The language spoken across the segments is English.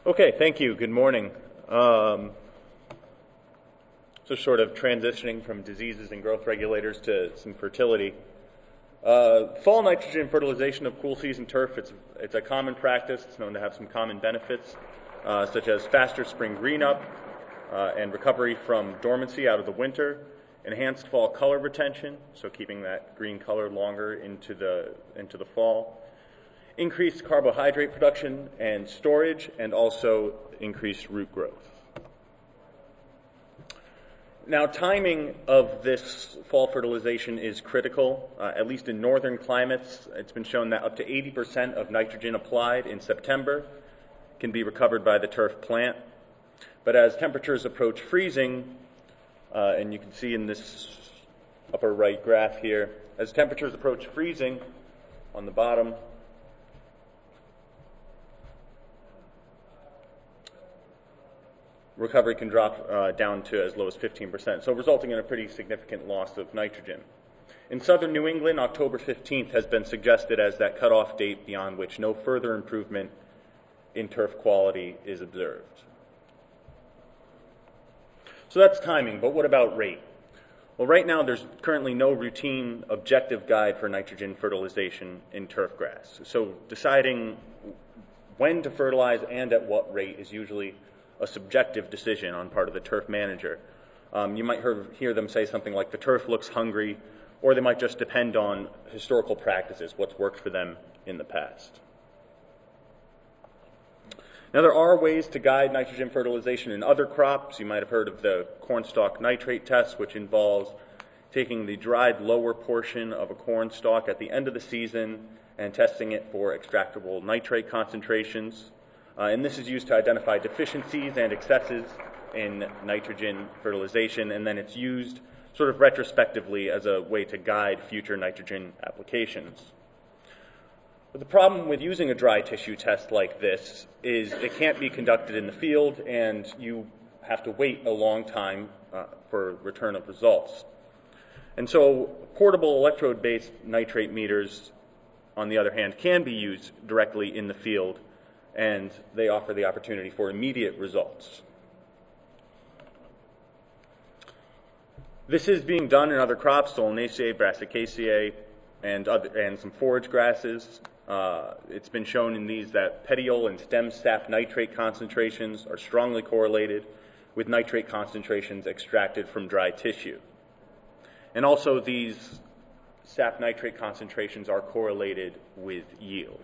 Okay, thank you. Good morning. So sort of transitioning from diseases and growth regulators to some fertility. Fall nitrogen fertilization of cool season turf, it's a common practice. It's known to have some common benefits, such as faster spring green up and recovery from dormancy out of the winter, enhanced fall color retention, so keeping that green color longer into the fall, increased carbohydrate production and storage, and also increased root growth. Now, timing of this fall fertilization is critical. At least in northern climates, it's been shown that up to 80% of nitrogen applied in September can be recovered by the turf plant. But as temperatures approach freezing, and you can see in this upper right graph here, as temperatures approach freezing on the bottom, recovery can drop down to as low as 15%, so resulting in a pretty significant loss of nitrogen. In southern New England, October 15th has been suggested as that cutoff date beyond which no further improvement in turf quality is observed. So that's timing, but what about rate? Well, right now there's currently no routine objective guide for nitrogen fertilization in turf grass. So deciding when to fertilize and at what rate is usually a subjective decision on part of the turf manager. You might hear them say something like the turf looks hungry, or they might just depend on historical practices, what's worked for them in the past. Now, there are ways to guide nitrogen fertilization in other crops. You might have heard of the cornstalk nitrate test, which involves taking the dried lower portion of a corn stalk at the end of the season and testing it for extractable nitrate concentrations. And this is used to identify deficiencies and excesses in nitrogen fertilization, and then it's used sort of retrospectively as a way to guide future nitrogen applications. But the problem with using a dry tissue test like this is it can't be conducted in the field, and you have to wait a long time for return of results. And so portable electrode-based nitrate meters, on the other hand, can be used directly in the field, and they offer the opportunity for immediate results. This is being done in other crops, Solanaceae, Brassicaceae, and some forage grasses. It's been shown in these that petiole and stem sap nitrate concentrations are strongly correlated with nitrate concentrations extracted from dry tissue. And also these sap nitrate concentrations are correlated with yield.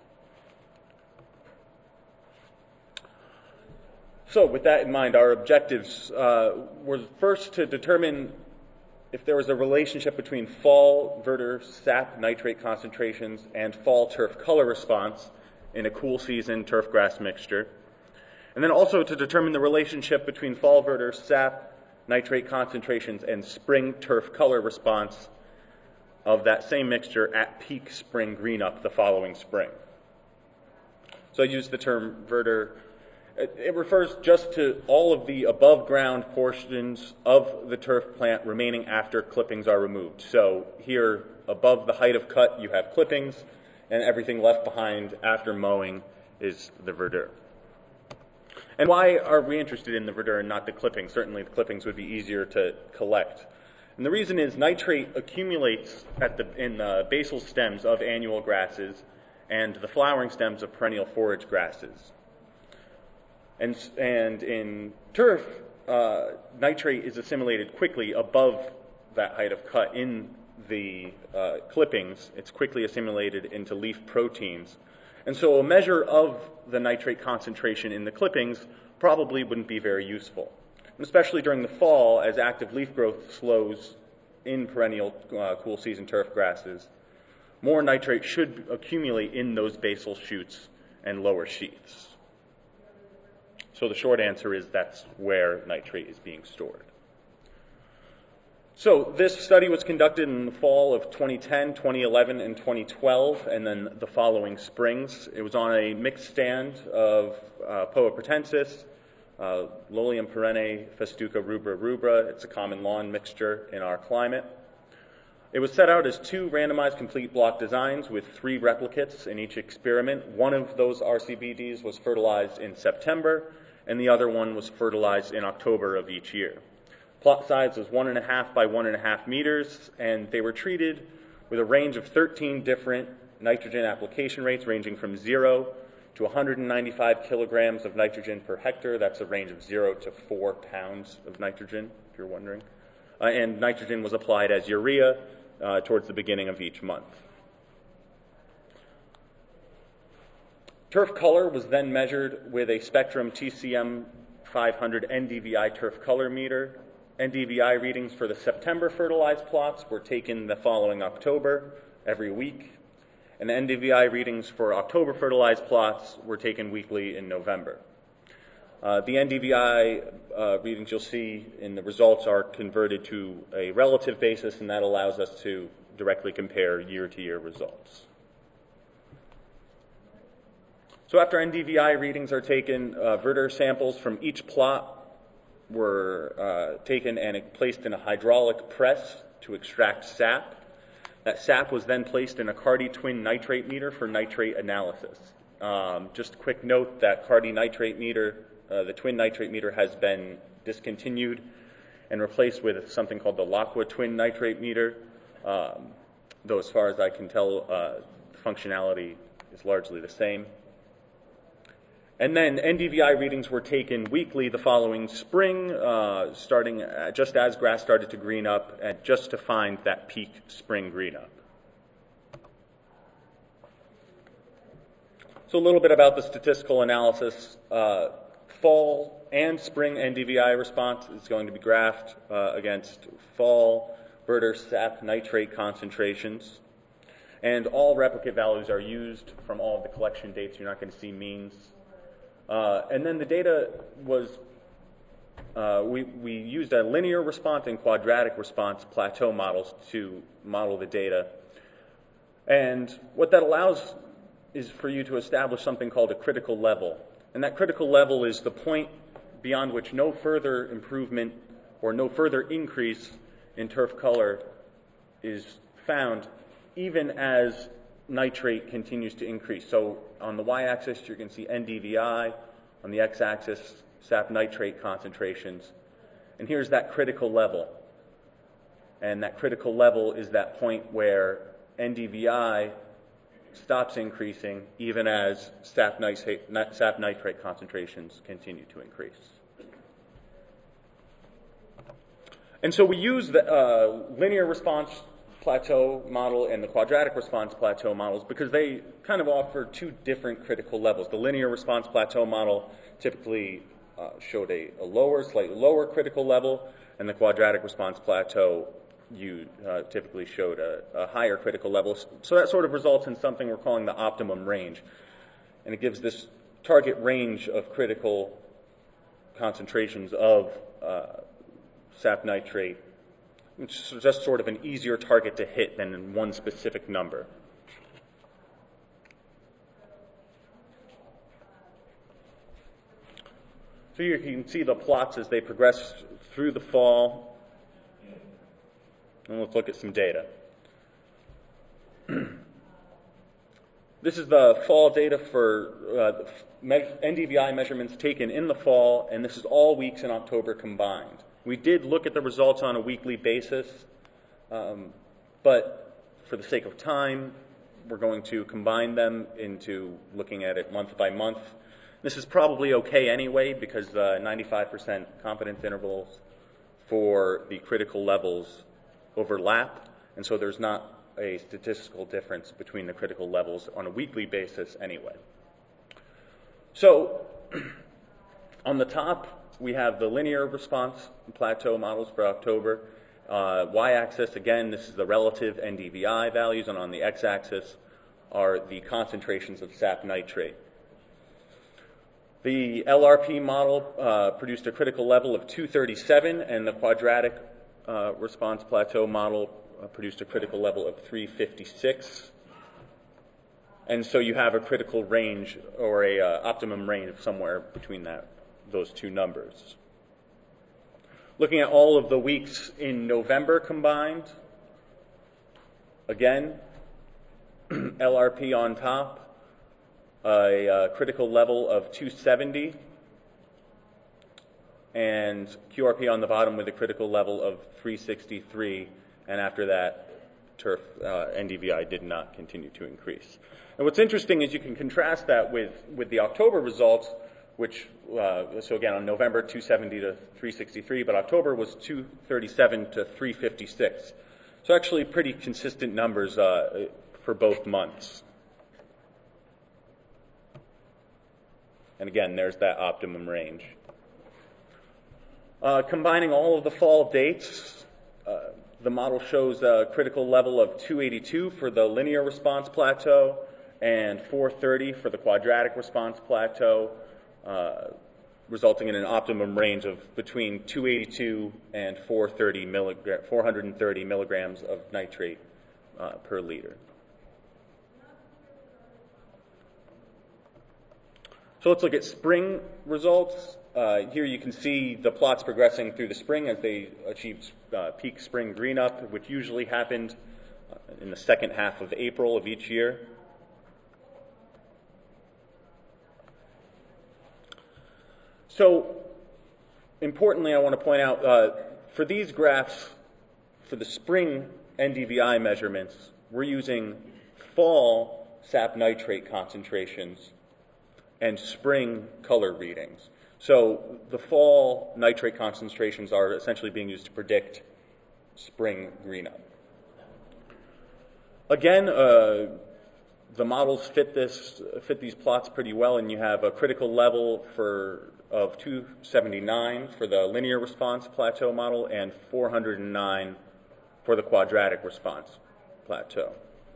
So with that in mind, our objectives were first to determine if there was a relationship between fall Werder sap nitrate concentrations and fall turf color response in a cool season turf grass mixture. And then also to determine the relationship between fall Werder sap nitrate concentrations and spring turf color response of that same mixture at peak spring green up the following spring. So I use the term Werder. It refers just to all of the above ground portions of the turf plant remaining after clippings are removed. So here above the height of cut you have clippings, and everything left behind after mowing is the verdure. And why are we interested in the verdure and not the clippings? Certainly the clippings would be easier to collect. And the reason is nitrate accumulates in the basal stems of annual grasses and the flowering stems of perennial forage grasses. And in turf, nitrate is assimilated quickly above that height of cut. In the clippings, it's quickly assimilated into leaf proteins. And so a measure of the nitrate concentration in the clippings probably wouldn't be very useful, and especially during the fall as active leaf growth slows in perennial cool season turf grasses. More nitrate should accumulate in those basal shoots and lower sheaths. So the short answer is that's where nitrate is being stored. So this study was conducted in the fall of 2010, 2011, and 2012, and then the following springs. It was on a mixed stand of Poa pratensis, Lolium perenne, Festuca rubra rubra. It's a common lawn mixture in our climate. It was set out as 2 randomized complete block designs with 3 replicates in each experiment. One of those RCBDs was fertilized in September, and the other one was fertilized in October of each year. Plot size was 1.5 by 1.5 meters, and they were treated with a range of 13 different nitrogen application rates ranging from 0 to 195 kilograms of nitrogen per hectare. That's a range of 0 to 4 pounds of nitrogen, if you're wondering. And nitrogen was applied as urea towards the beginning of each month. Turf color was then measured with a Spectrum TCM 500 NDVI turf color meter. NDVI readings for the September fertilized plots were taken the following October every week, and the NDVI readings for October fertilized plots were taken weekly in November. The NDVI readings you'll see in the results are converted to a relative basis, and that allows us to directly compare year-to-year results. So after NDVI readings are taken, Verter samples from each plot were taken and placed in a hydraulic press to extract sap. That sap was then placed in a Cardi twin nitrate meter for nitrate analysis. Just a quick note that Cardi nitrate meter, the twin nitrate meter, has been discontinued and replaced with something called the Laqua twin nitrate meter. Though as far as I can tell, functionality is largely the same. And then NDVI readings were taken weekly the following spring, starting just as grass started to green up, and just to find that peak spring green up. So a little bit about the statistical analysis. Fall and spring NDVI response is going to be graphed against fall Verter sap nitrate concentrations. And all replicate values are used from all of the collection dates. You're not going to see means. And then the data was, we used a linear response and quadratic response plateau models to model the data. And what that allows is for you to establish something called a critical level. And that critical level is the point beyond which no further improvement or no further increase in turf color is found, even as nitrate continues to increase. So on the y-axis, you're going to see NDVI. On the x-axis, sap nitrate concentrations. And here's that critical level. And that critical level is that point where NDVI stops increasing even as sap nitrate concentrations continue to increase. And so we use the linear response plateau model and the quadratic response plateau models because they kind of offer 2 different critical levels. The linear response plateau model typically showed a slightly lower critical level, and the quadratic response plateau typically showed a higher critical level. So that sort of results in something we're calling the optimum range. And it gives this target range of critical concentrations of sap nitrate, which is just sort of an easier target to hit than in one specific number. So here you can see the plots as they progress through the fall. And let's look at some data. This is the fall data for NDVI measurements taken in the fall, and this is all weeks in October combined. We did look at the results on a weekly basis, but for the sake of time, we're going to combine them into looking at it month by month. This is probably okay anyway because 95% confidence intervals for the critical levels overlap, and so there's not a statistical difference between the critical levels on a weekly basis anyway. So on the top, we have the linear response plateau models for October. Y-axis, again, this is the relative NDVI values, and on the x-axis are the concentrations of sap nitrate. The LRP model produced a critical level of 237, and the quadratic response plateau model produced a critical level of 356. And so you have a critical range or a optimum range somewhere between those 2 numbers. Looking at all of the weeks in November combined, Again, LRP on top, a critical level of 270, and QRP on the bottom with a critical level of 363, and after that, turf NDVI did not continue to increase. And what's interesting is you can contrast that with the October results, which, so again, on November, 270 to 363, but October was 237 to 356. So actually pretty consistent numbers for both months. And again, there's that optimum range. Combining all of the fall dates, the model shows a critical level of 282 for the linear response plateau and 430 for the quadratic response plateau, resulting in an optimum range of between 282 and 430 milligrams of nitrate per liter. So let's look at spring results. Here you can see the plots progressing through the spring as they achieved peak spring green up, which usually happened in the second half of April of each year. So, importantly, I want to point out, for these graphs, for the spring NDVI measurements, we're using fall sap nitrate concentrations and spring color readings. So the fall nitrate concentrations are essentially being used to predict spring green up. Again, the models fit these plots pretty well, and you have a critical level of 279 for the linear response plateau model and 409 for the quadratic response plateau.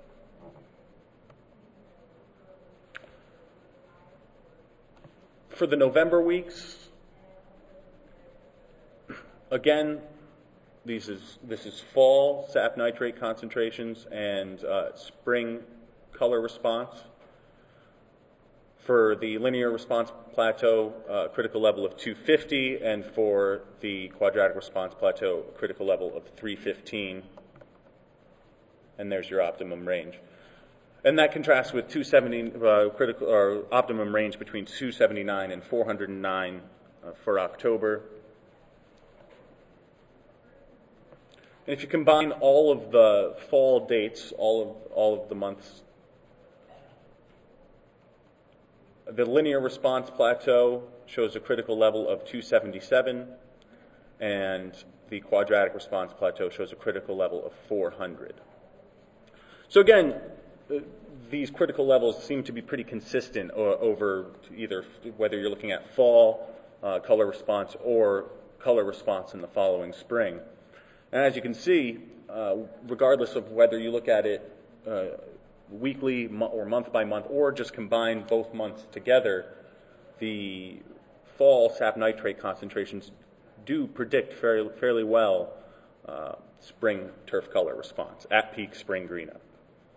For the November weeks, again, this is fall sap nitrate concentrations and spring color response. For the linear response plateau, critical level of 250, and for the quadratic response plateau, critical level of 315. And there's your optimum range. And that contrasts with 270 critical or optimum range between 279 and 409 for October. And if you combine all of the fall dates, all of the months, the linear response plateau shows a critical level of 277, and the quadratic response plateau shows a critical level of 400. So again, these critical levels seem to be pretty consistent over either whether you're looking at fall color response or color response in the following spring. And as you can see, regardless of whether you look at it weekly or month by month or just combine both months together, the fall sap nitrate concentrations do predict fairly well spring turf color response at peak spring green up.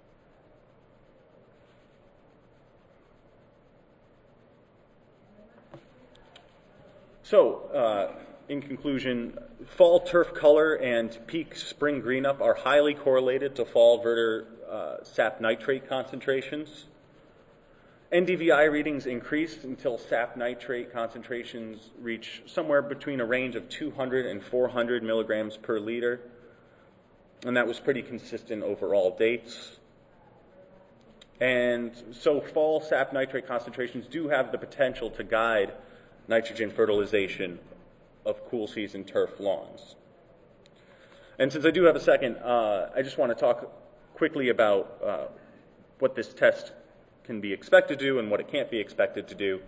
So, in conclusion, fall turf color and peak spring green up are highly correlated to fall Werder sap nitrate concentrations. NDVI readings increased until sap nitrate concentrations reach somewhere between a range of 200 and 400 milligrams per liter, and that was pretty consistent over all dates. And so fall sap nitrate concentrations do have the potential to guide nitrogen fertilization of cool season turf lawns. And since I do have a second, I just want to talk quickly about what this test can be expected to do and what it can't be expected to do.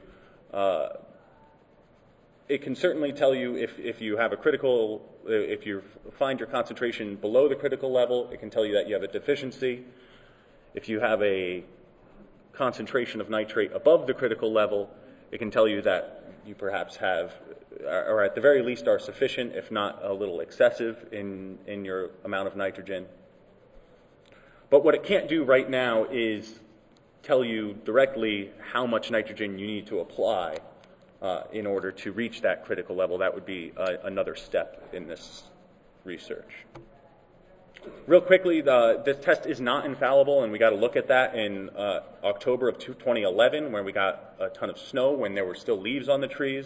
It can certainly tell you if you have if you find your concentration below the critical level, it can tell you that you have a deficiency. If you have a concentration of nitrate above the critical level, it can tell you that you perhaps have, or at the very least are sufficient, if not a little excessive in your amount of nitrogen. But what it can't do right now is tell you directly how much nitrogen you need to apply in order to reach that critical level. That would be another step in this research. Real quickly, this test is not infallible, and we got to look at that in October of 2011, where we got a ton of snow when there were still leaves on the trees.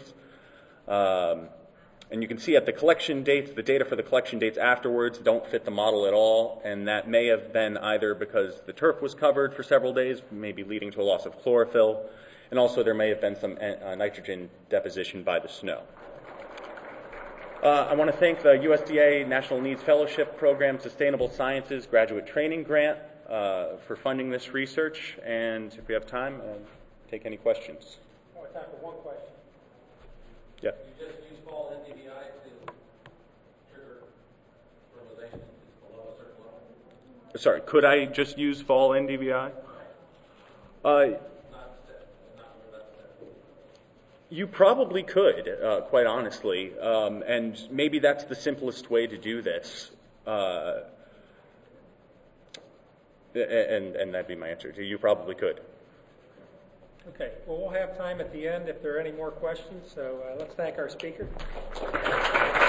And you can see at the collection dates, the data for the collection dates afterwards don't fit the model at all, and that may have been either because the turf was covered for several days, maybe leading to a loss of chlorophyll, and also there may have been some nitrogen deposition by the snow. I want to thank the USDA National Needs Fellowship Program Sustainable Sciences Graduate Training Grant for funding this research, and if we have time, take any questions. More time for one question. Yeah. You just use fall NDVI to trigger fertilization below a certain level? Sorry, could I just use fall NDVI? You probably could, quite honestly, and maybe that's the simplest way to do this. And that'd be my answer. You probably could. Okay, well, we'll have time at the end if there are any more questions, so let's thank our speaker.